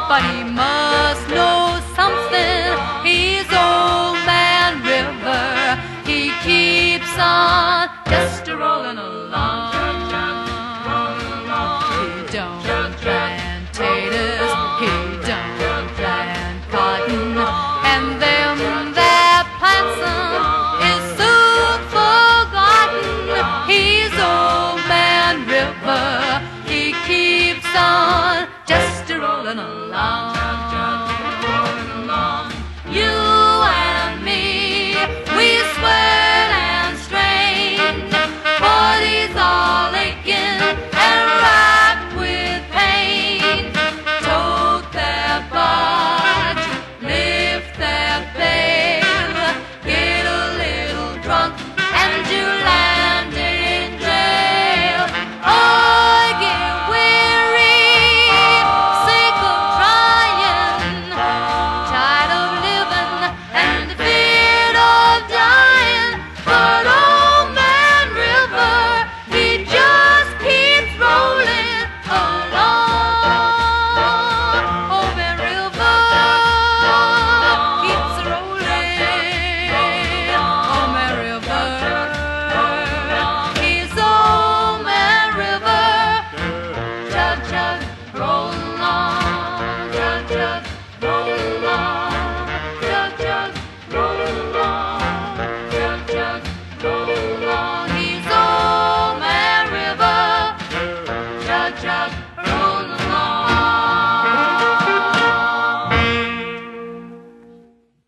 but he must know something. He's Old Man River. He keeps on just a-rolling along. He don't plant taters, he don't plant cotton, and them that plants them is soon forgotten. He's Old Man River. He keeps on just a-rolling along. You and me, we sweat and strain, bodies all aching and racked with pain. Tote their barge, lift their pail, get a little drunk and you land in jail. I get weary, sick of trying, tired of living and feared of dying. But Old Man River, he just keeps rolling along. Old Man River keeps rolling. Old Man River, he's Old Man River. Chug, chug, roll.